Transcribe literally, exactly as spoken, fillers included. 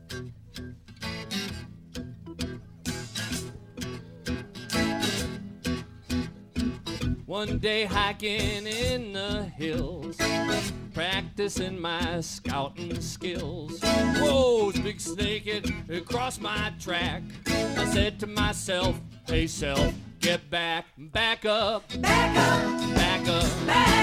One day hiking in the hills, practicing my scouting skills. Whoa, big snake, it, it crossed my track. I said to myself, hey self, get back, back up, Back up, back up, back